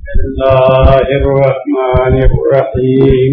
बिस्मिल्लाहिर्रहमानिर्रहीम।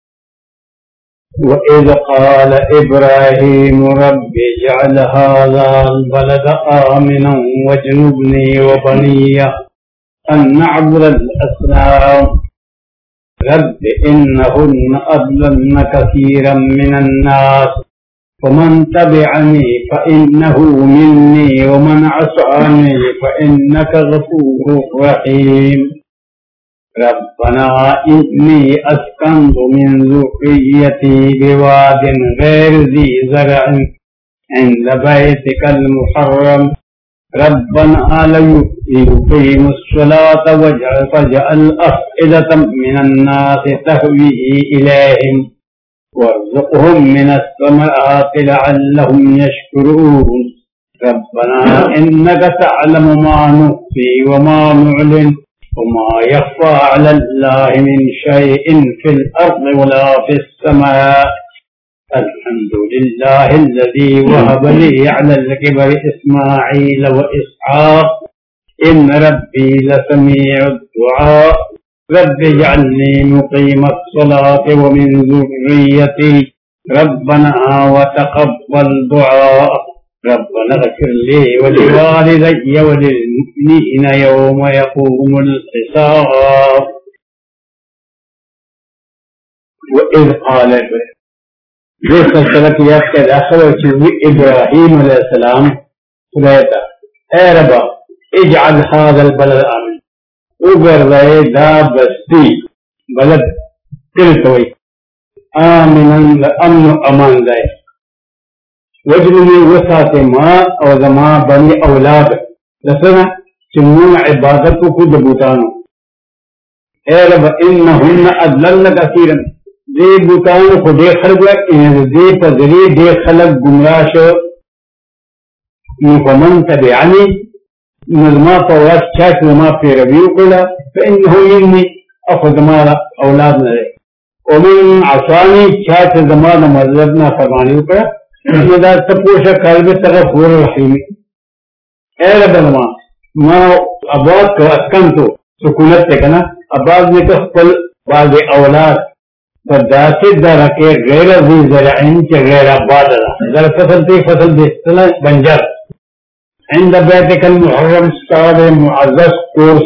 वइज़ क़ाल इब्राहीम रब्बि इजअल हाज़ल बलद आमिनन वज्नुब्नी व बनिय अन नअबुदल असनाम। रब्बि इन्नहुन्न अضلल्न कसीरम मिनन नास वमन तबिअनी फ़इन्नहु मिन्नी वमन असानी फ़इन्नका गफूरुर रहीम। रब्बना इन्नी अस्कन्तु मिन ज़ुर्रिय्यती बिवादिन गैरि ज़ी ज़रअन इंद बैतिकल मुहर्रम। रब्बना लियुक़ीमुस्सलात फजअल अफ़इदतम मिनन नासि तहवी इलैहिम वर्ज़ुक़हुम मिनस्समराति लअल्लहुम यशकुरून। रब्बना इन्नका तअलमु मा नुख़्फ़ी व मा नुअलिन वमा यख़्फ़ा अलल्लाहि मिन शैइन फ़िल अर्ज़ि वला फ़िस समाअ। अल्हम्दुलिल्लाहिल्लज़ी वहब ली अलल किबरि इस्माईल व इसहाक़ इन्न रब्बी लसमीउद दुआ। रब्बि इजअलनी मुक़ीमस्सलाति व मिन ज़ुर्रिय्यती रब्बना व तक़ब्बल दुआ। रब्बना इग़फ़िर ली व लिवालिदैय व लिलमुअ्मिनीना यौम यक़ूमुल हिसाब। वइज़ क़ाल ये सिलसिला किया के दाखिल हुई इब्राहीम अलैहिस्सलाम खुदाता ए रब्बा इजअल हाज़ल बलद आमिन उगरदे दा बस्ती बलद तिलतोई आमिनन अमन अमान दाए वजनुनी वसाते माँ और जमा बनी औलाद रसना चिन्नुन इबादत को खुद बूतानो। ए रब इन्नहुन्न अज़लल्न कसीरन दे बूतानो को दे खलग दे पजरी दे खलग गुमराश मुफमन तबिअनी नज़मा पवास चाच नज़मा पेरवी उकला फ़इन्नहु मिन्नी अफ़ज़मारा औलाद न रहे ओमिन आसानी चाच ज़माना मज़लब ना फरमानी उकला इदा तपोशा कल्ब तग़फ़ूर रहीम। ए रब माँ अब्बास का अस्कन तो सुकूनत ते कना अब्बास ने तो खपल बाज़ औलाद बदासे दर के गैर ज़ी ज़रअन के गैर आबाद दर फसल दे सला बंजर इंद बैतिकल मुहर्रम साद मुअज़्ज़ज़ कोर्स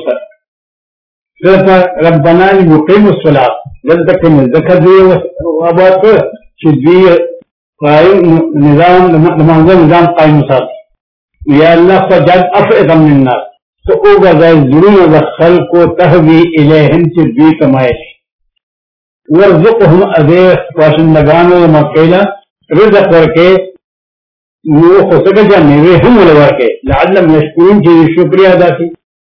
रब्बना लियुक़ीमुस्सलात जब तक ज़कात दी आबाद को शिद्दी कायम निज़ाम निज़ाम कायम साथ या अल्लाह फजअल अफ़इदतम मिनन नास तो उगरदे ज़ुलूम व खल्क़ को तहवी इलैहिम चिद्दी कमाइश वर्ज़ुक़हुम अज़े वाशिंदगान व मक्केला रिज़्क़ करके वो खुशक जाने वे हम लगा के लअल्लहुम यशकुरून की शुक्रिया अदा की।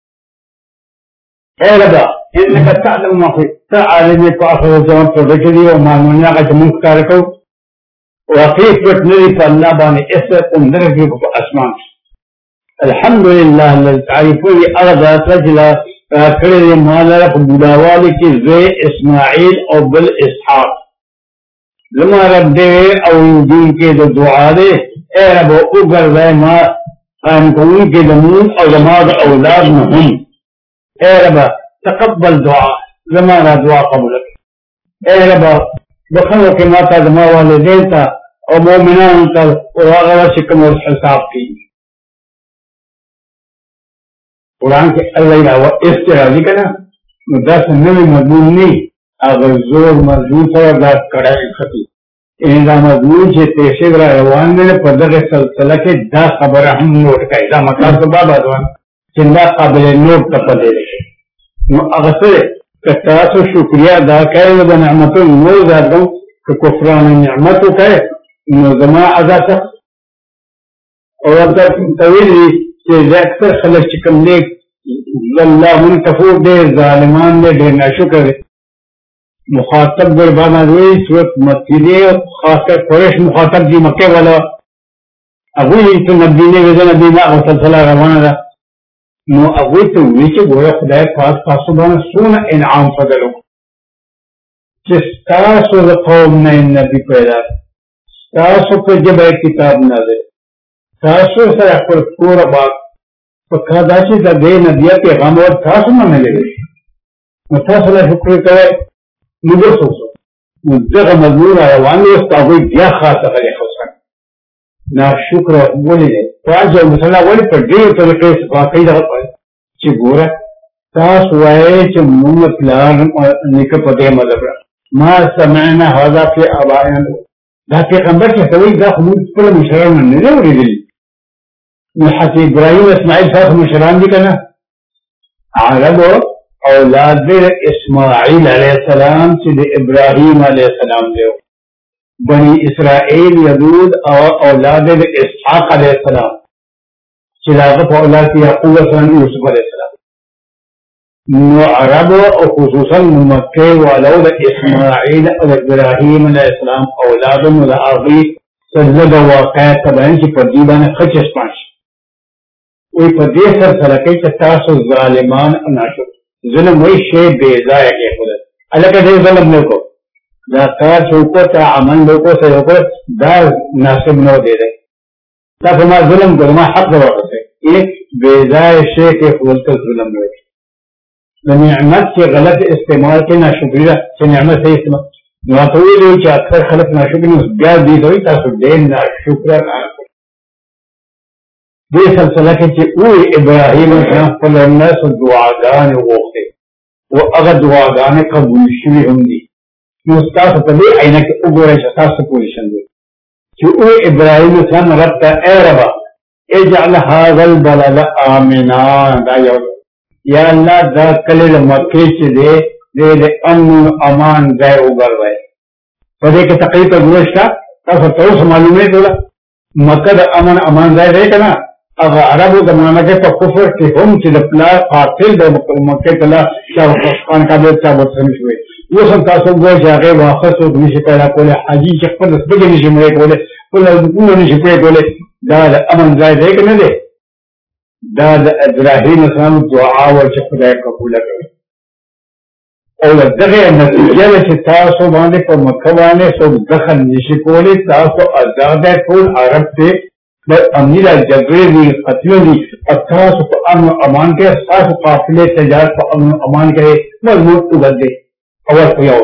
ए रब्बा इन्नका तअलमु मा फ़ी तआलिम पाखर जवान प्रोडक्टली और मानूनिया का जमुख कारको वक़ीफ़ बटनरी पल्ला बाने ऐसे उम्दर की आसमान। अल्हम्दुलिल्लाह अल्लाह तारीफ़ी अग़दा सजला खड़े माला बुदावाली की ज़े इस्माईल और बिल इसहाक़ लमा रब्दे और दिन के जो दुआ दे ए रब उगर वे माँ हम को उनके जमून और जमात औलाद न हम। ए रब तक़ब्बल दुआ जमाना दुआ कबूल। ए रब बखनो के माता जमा वाले देता और मोमिनान का और शिकम और हिसाब की कुरान के अल्लाह इस तरह लिखना दस नवी मजमून नहीं अगर जोर मजबूत है बात कड़ाई खती इनका मजमून से पेशेवर रवान में पदर सलसला के दा खबर हम नोट का इदा मतलब तो बाबा दवान चिंदा काबिल नोट का पदे रखे अगसे कतासो शुक्रिया अदा करे व नेमतों नौ जादों तो कुफरान नेमत है नज़मा अदा तक और अगर तवील से अक्सर खलक चिकन ले अल्लाह उन कफूर दे जालिमान दे देना शुक्र मुखातब गुरबाना हुई सूरत मस्जिदे खासकर कुरैश मुखातब जी मक्के वाला अबू तो नबी ने वजन नबी ना सल्लल्लाहु रवाना नो अबू तो नीचे गोया खुदा पास पासुबान सोना इनाम फजलो जिस तासो कौम ने नबी पैदा तासो पे जब एक किताब ना दे तासो से अपर पूरा बात तो कदाची दा दे नदिया पैगाम और तासो ना मिले متاصل شكر كوي نبصص مدغ مضمون روان يستعوي بيا خاصة غير خصان نا شكر ولي فاجر مثلا ولي پردیو طریقے سے واقعی دغه چې ګوره تاسو وایي چې موږ پلان نیکه په دې مذهب ما سمعنا هذا في آبائنا دا پیغمبر چې کوي دا خو موږ خپل مشران نه دی اورېدلي نو حضرت ابراهیم اسماعیل تاسو مشران دي که نه عربو اولاد د اسماعیل علیه السلام چې د ابراهیم علیه السلام دی بنی اسرائیل یدود او اولاد د اسحاق علیه السلام چې داغه په اولاد کې یعقوب علیه السلام یوسف علیه السلام نو عربو او خصوصا مکه والو د اسماعیل او ابراهیم علیه السلام اولاد نو د هغوی څه د واقعیت ته بیان چې په دې باندې ښه چسپان شي وی په دې سره کې چې تاسو ظالمان او ناشکر ظلم وی شی بے ځای کې خدای الکه دې ظلم نه کو دا کار څوک ته عمل نه کو سره کو دا ناسب نه دی دا په ما ظلم کوم حق ورته یې بے ځای شی کې خپل ظلم نه د نعمت کې غلط استعمال کې ناشکری ده چې نعمت صحیح استعمال نو ټول یو چې اکثر خلک ناشکر نو بیا دې دوی تاسو ډېر ناشکر دې سلسله کې چې او ابراهیم اسلام خپل الناس دعاګانې وغوښتې او هغه دعاګانې قبول شوې هم دي نو تاسو په دې عینه کې وګورئ چې تاسو پوزیشن دی چې او ابراهیم اسلام رب ته اے رب اجعل هذا البلد آمنا دا یو یا الله دا کله د مکې چې دی د امن امان ځای وګرځوي په دې کې تقریبا ګوښتا تاسو ته معلومه ده مکه د امن امان ځای دی کنه هغه عربو زمانه کې په کفر کې هم چې د پلا قاتل د مکه کله شاوخان کابل ته ورسېږي شوی اوس هم تاسو ګورئ چې هغه واخص او نشي پیدا کوله حاجی چې خپل سپګې نشي مړ کوله خپل دونه نشي پیدا کوله دا د امن ځای دی کنه دی دا د ابراهیم اسلام دعا او چې خدای قبول کړي او دغه نتیجه چې تاسو باندې په مکه باندې څو دخل نشي کولی تاسو آزاد ټول عرب ته د امیر جګړې دي قتل دي تاسو په امن امان کې تاسو قافلې تجارت په امن امان کې مضبوط وګرځي او یو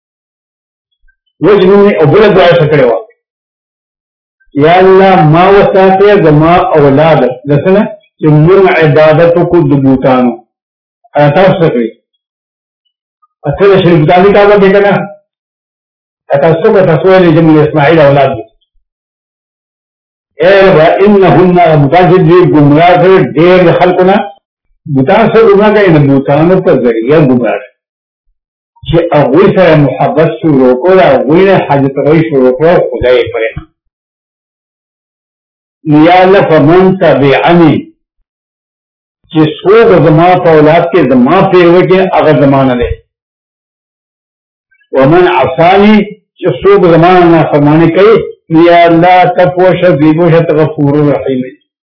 وجنونی او بل دعا شکړو یا الله ما وساته زما اولاد لسنه چې موږ عبادت کو د بوتانو تاسو کوي اته شریف دالي کا به کنه تاسو په تاسو له جمع اسماعیل اولاد اے و انهن متاجد گمراه ډېر خلقنا بوتان سره گمراه کوي بوتانو په ذریعہ گمراه چې هغه سره محبت شروع کړه هغه حاجت روي شروع کړه خدای پرې یا لفمن تبعني چې څوک زما په اولاد کې زما پیروي کې هغه زمانه ده ومن عصاني چې څوک زما نه فرمانه کوي یا الله تپوش دیبوش غفور رحیم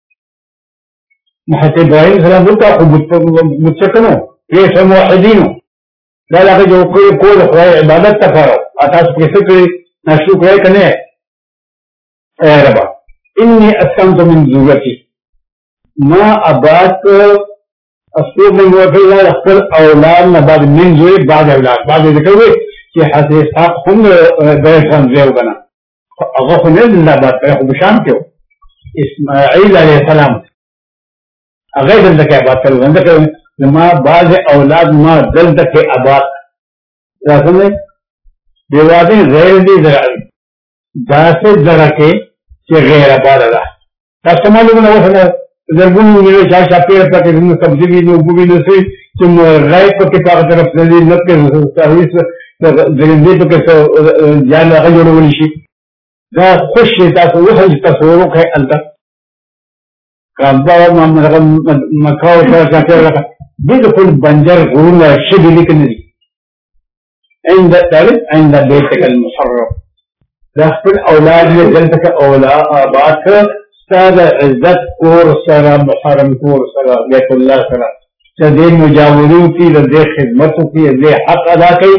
محمد ابراهیم سلام الله خو متسکنو ليس موحدینو دا لکه جو کول خدای عبادت تکارو تاسو په څه کې ناشکر کنه اے رب انی اسلمت من ذریتی ما ابات اسلوب من وفي خپل اولاد نه بعد من ذری بعد اولاد بعد ذکر وي چې حضرت اسحاق هم بیرشان دیو کنه هغه خو نه الله بعد خو بشام کې اسماعیل علیه السلام هغه دلته کې آباد کړو دلته ما بعض اولاد ما دلته کې آباد راځنه دیواده غیر دي داسې زړه کې چې غیر آباد ده تاسو معلومه نه وسه زرګونو ملي شاشه پیړ پکې نو سبزی وی نو ګوبي نو سي چې راي پکې په طرف دې نه کې سرویس دې پکې ځان هغه جوړول شي دا خوش تاسو وحج تصور کوي انت کابا مکاو څخه څنګه بالکل بنجر غرونه شګې لیکنه دي عند ذلك عند بيتك المحرم دا خپل اولاد یې دلته اولاد آباد استاد عزت کور سره محرم کور سره بیت الله سره چې دې مجاورین کی دې خدمت کی دې حق ادا کوي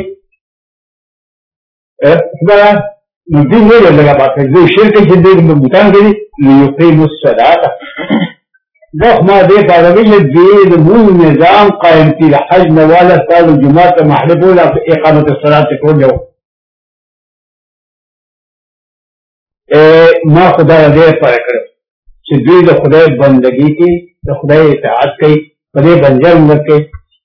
نو دې نه لږه پاتې دې شرک چې دې بوتان دي یقیم الصلاه ضخمة دي عربية الدين مو نظام قائم في الحج نوالا صار الجمعة محلبوا لها في إقامة الصلاة كل يوم. ما خدا دې پر کړ چې دوی د خدای بندګي کوي د خدای اطاعت کوي په دې بنجر مکه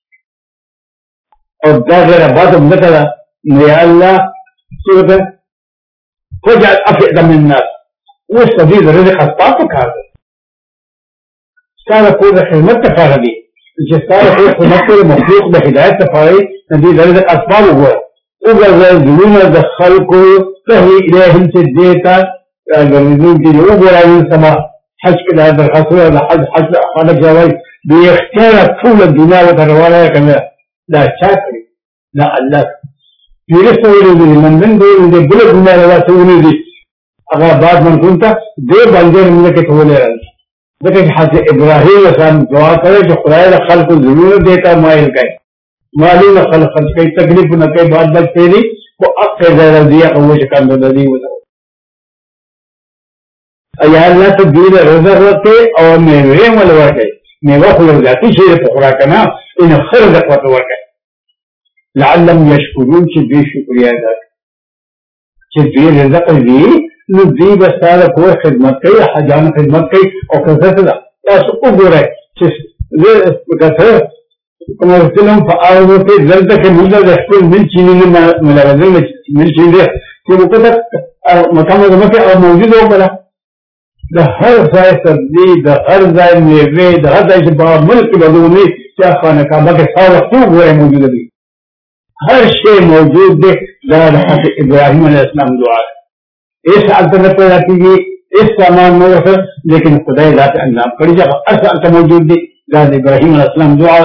او دا غیر بعد مکه نو یا الله سوره فجعل افئده من الناس وسبيل رزق اسباب کار دی ستاره په خدمت ته کار دی چې ستاره په خدمت کې مخلوق د هدایت لپاره دې رزق اسباب وګورئ زلون د خلقو تهوي اليهم تديتا الذين يجوا السماء حج كده هذا الرسول هذا حج خلق جواي بيختار طول الدنيا وتروالها كما لا شاكر لا الله يرسل من دول اللي بلد ما لا توني دي اگر بعد من كنت دي بنجر منك تولي لكن حج ابراهيم السلام دعا करे जो खुदा खल्क जरूर देता माइल का माली न खल्क कई तकलीफ न कई बात बात तेरी वो अब से ज़रा दिया को वो शक्ल बदली होता या अल्लाह तो दीन रोज़ा होते और मेरे मलवा के मेवा खुल जाती शेर पकड़ा करना इन खर दफा तो वर्क लालम यशकुरून चिद्दी शुक्रिया अदा चिद्दी रिज़्क़ दी नुदी बसार को खिदमत की हजान खिदमत की और कसरत दा तासु उगरे चिस ये कसर कमर्शियलम फाओ के जल्द के मुद्दा दस्तूर मिल चीनी में मिलावज़न मिल चीनी कि वो कदा मकाम में और मौजूद हो गया द हर जाय सब्जी द हर जाय मेवे द हर जाय बाहर मुल्क बदूनी क्या खाने का बाकी सारा खूब हुआ मौजूद है हर शेय मौजूद है ज़ाहिर है इब्राहिम अलैहिस्सलाम दुआ इस अल्तमत पर जाती है इस सामान में रखा लेकिन खुदा ज़ात अंजाम करी जब असल मौजूद है ज़ाहिर इब्राहिम अलैहिस्सलाम दुआ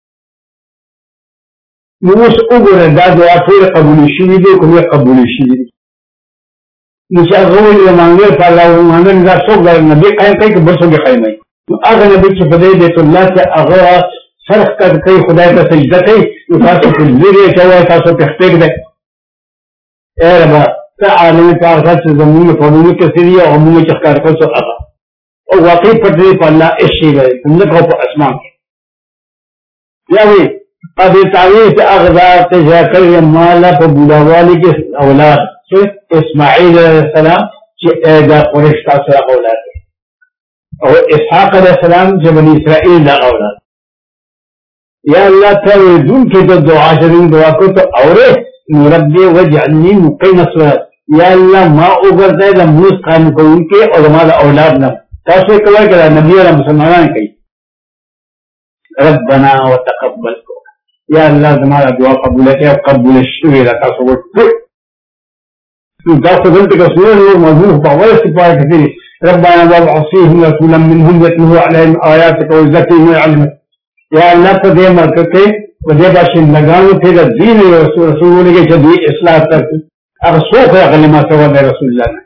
نوش أقول دا دعا ټول قبول شوي دي کومه قبول شوي دي نو چې هغه ویل مانګل په الله ومانګل دا څوک دا نبی قائم کوي که بل څوک قائم کوي نو هغه نبی چې په دې بیت الله کې هغه فرق کوي خدای ته سجده کوي نو تاسو په لري چې وای تاسو په خپل ده اے رب تعالی تعالی چې زموږ په دې کې سړي او موږ چې ښکار کوو هغه او واقعي په دې په الله شي دی موږ په اسمان کې یا وی اب تعویذ اغذار تجاکر مالا پا بوداوالی کے اولاد سے اسماعیل علیہ السلام چی ایدا قرش تاثر اولاد اور اسحاق علیہ السلام چی بنی اسرائیل دا اولاد یا اللہ تعالی دون کے تو دعا شرین دعا کو تو اورے ربی وجعلنی مقیم الصلاة یا اللہ ما اوگر دے دا موس قائم کو ان کے اور ہمارا اولاد نہ تاثر کلا کرا نبی علیہ مسلمان کئی ربنا وتقبل کو یا اللہ تمہارا دعا قبول ہے اور قبول شوی رکھا سو دا سبنت کا سورہ نور مضمون باور سپاہ کثیر ربنا وابعث فيهم رسولا منهم يتلو عليهم آياتك ويزكيهم ويعلمهم یا اللہ کو دے مرکتے ودے باشندگانو پھر دین رسول کے جدی اصلاح تک اب سوخ اغلی ما سوا دے رسول اللہ نے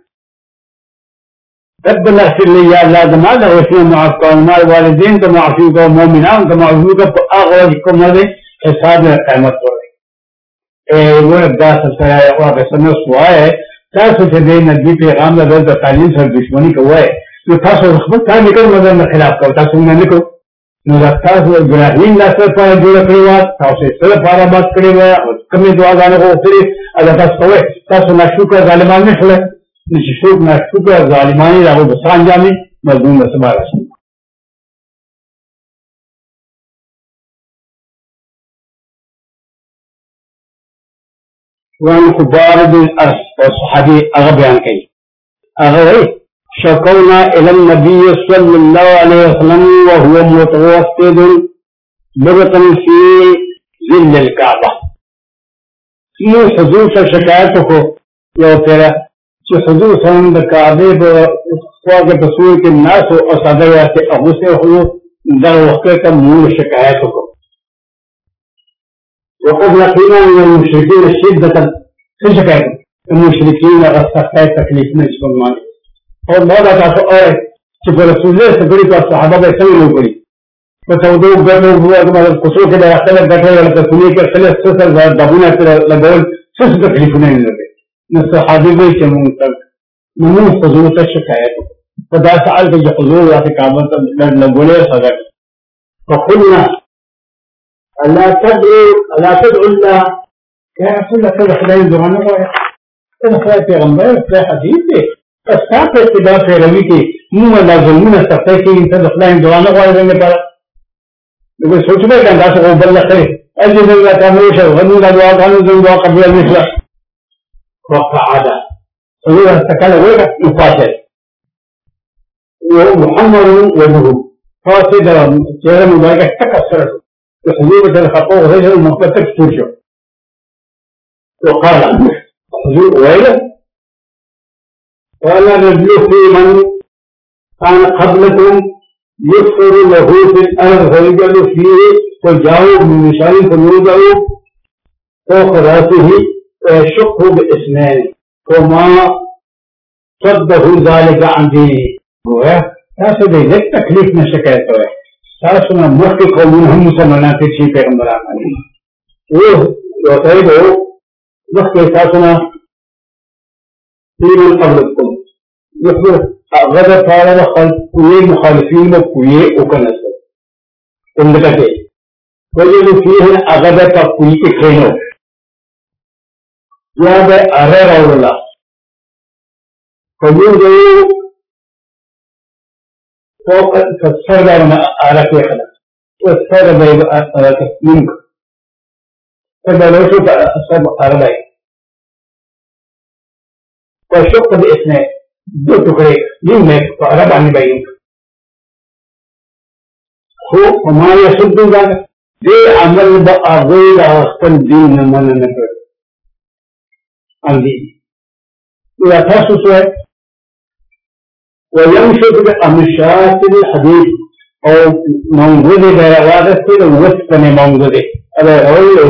ربنا اغفر لي یا اللہ دماغ وفی معافقا ومال والدین کا معافیقا ومومنان کا معافیقا فآغوجکم مدے حساب قیمت ہو رہی وہ ابداس سرایا ہوا بسنو سوا ہے تاسو چې دې نبی پیغام د تعلیم سره دښمنی کوي نو تاسو خپل کار نکړ مګر نه خلاف کوي تاسو نه نکړو نو تاسو ابراهیم لا سره په جوړ کړی و تاسو سره پاره بات کړی و او کومې دعاګانې وکړي الله تاسو کوي تاسو ناشکر ظالمان نه شول چې څوک ناشکر ظالمانی راو بسان جامي مضمون سبا راشي وان خبار بالأرض والصحابي أغبيان كي أغوي شكونا إلى النبي صلى الله عليه وسلم وهو متوسد بغتا في ظل الكعبة في حضور شكايته يو ترى في حضور صلى الكعبة بخواق بسوء الناس وأصدرات أغسه در وقت مول شكايته وقد لقينا من المشركين شدة في شكاية المشركين غصفت تكليف نجم الله اور بہت اچھا تو اور کہ رسول اللہ سے بڑی تو صحابہ کے سنگ لوگ بڑی فتودو بیٹھے ہوا کہ مطلب قصور کے داخلہ بیٹھے یا سنی کے خلص سسر دبونا لگول سس تکلیف نہیں لگے نہ صحابی بھی کہ منتر نمون حضور کا شکایت فدا سألت حضور في كعبة نقول صدق فقلنا ألا تدعو الله يا رسول الله كذا خلال زمانه كذا خلال پیغمبر في حديث استاپ اتباع پیروی کی منہ اللہ ظلمون استفتے کی انسان خلال زمانه غالبا پر لكن سوچ میں کہ انداز کو بلغ کرے اجل اللہ تعالی غنی دعا كانوا دعا قبل المثل وقعد حضور استقال وجهه يقاتل ومحمد وجهه قاصد چہرہ مبارک تکسر حضور بدل خطوه رجل المقتل ترجع وقال حضور ويله قال رجل في من كان قبلكم يغفر له في الارض فيجعل فيه وجاءوا من نشان فيوضعوا فوق راسه ويشقه باثنين وما صده ذلك عن دينه هو تاسو دې تکلیف نشه کوي تاسو نه مخکې قومونه هم مسلمانان چې پیغمبران دي او وتاي دو مخکې تاسو نه من قبلكم يخبر غدا تعالى خلق مخالفين وكوي وكنس عندك وجد فيه غدا كوي كينو يا به ارر اورلا فوجد فوق فسر ما على كيخنا وسر بيد منك فبلغ أصاب أربعين وشق بإثنين دو تقري يمك فأربع نبين هو وما يصد ذلك دي عمل بأغير أصل دين من النفر الدين إذا تاسسوا ويمشي بأمشات الحديث أو موجود بروادة الوسط موجود هذا هو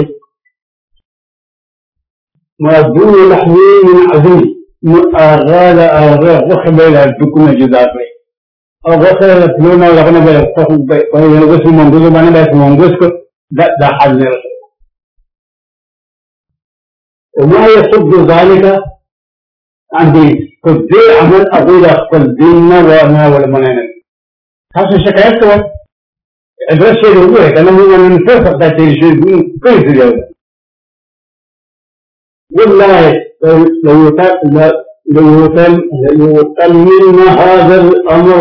مردون لحمي من عزيز أغال وخبيل الدكم جداد لي وخبيل الفلونا لغنا بالفهم ويلغس المنجوز بانا بس منجوز ده حل وما يصد ذلك عن دين فدي عمل أقول أخبر ديننا وما والمنانا خاصة شكايات سوى أدرس شيء يقول أنا من الفرق ده شيء كيف اليوم والله لو يتمن هذا الأمر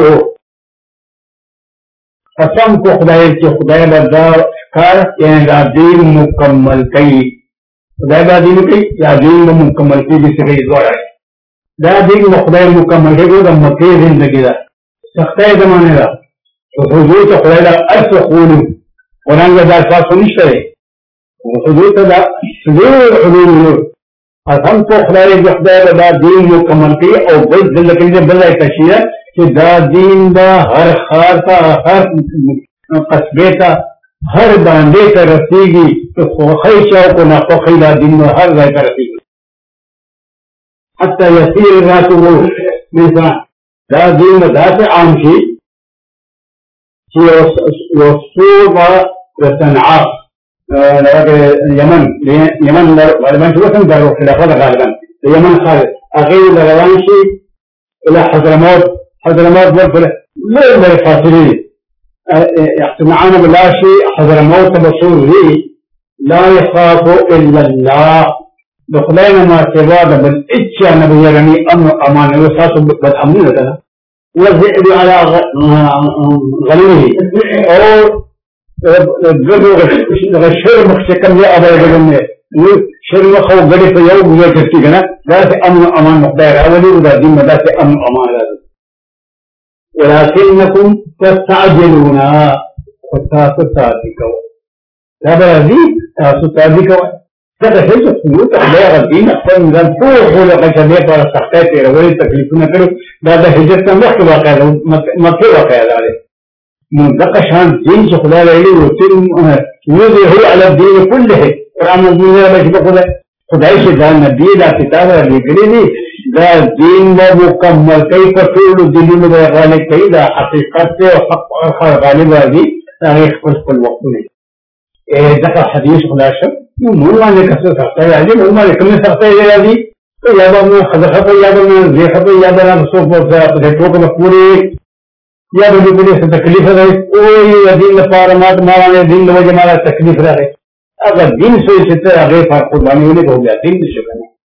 قسم کو خدای بدار کار یا دین مکمل کئی خدای دین کئی یا دین مکمل کی بھی سے دوڑا دا دین خدای مکمل ہے وہ مکہ زندگی دا سخت زمانے دا تو حضور تو خدای دا ارس خول قرآن کا دا فاس نشتے حضور دا حضور حضور हम तो खुदाई खुदा दा दीन मुकम्मल की और बल लेकिन जब बल तशीर कि दा दीन दा हर खार का हर कस्बे का हर बांधे का रसीगी तो ख्वाहिशों को ना ख्वाहिला दीन में हर जगह का रसीगी हत्ता यसीर रात वो मिसा दा दीन दा से आम शी वसूबा वसनआ يمن غالبا شو اسم دارو خلافات غالبا اليمن خالد أغير لغوانشي إلى حضرموت برفل لا يقدر فاصلين يحتمعان بالله شيء حضرموت بصور لي لا يخاف إلا الله دخلين ما سواد بالإجا نبي يرني أمن أمان وساس بالأمنين لنا والذئب على غنمه أو غشر مخشكم يا أبا يقولون شر مخو قدي في يوم يجتيجنا ذات أمن أمان مقدار أولي وذا دين ذات أمن أمان لازم ولكنكم تستعجلون فتستعجلوا لا بلدي تستعجلوا هذا شيء سنوات عليه الدين أكثر من ذلك فوق لقشبه para سختات رولي تكليفنا كله هذا هجرة مكة واقع عليه من دقشان دين خدا لي وتم يظهر على الدين كله قرآن الدين بشبه خدای سے دا نبی دا کتاب لکلی دی دا دین دا مکمل کئی فصول دلی میں دا غالب کئی دا حقیقت سے حق غالب آدھی تاریخ پر وقت نہیں دقا حدیث خدا شب مولوانے کسر سختا ہے آجی مولوانے کمی سختا ہے آدھی یا به مو خدخه یا به مو زیخه یا به مو څوک په ټوکه پوری یا به دې څه تکلیف راځي او یو دین لپاره ما دین له وجه ما تکلیف راځي اگر دین سوچ سے هغه پر قربانی ولې هو بیا دین نشي کنه